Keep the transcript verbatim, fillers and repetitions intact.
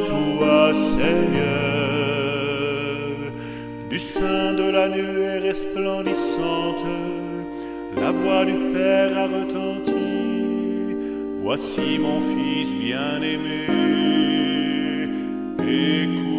toi, Seigneur. Du sein de la nuée resplendissante, la voix du Père a retenti. Voici mon Fils bien-aimé, écoute.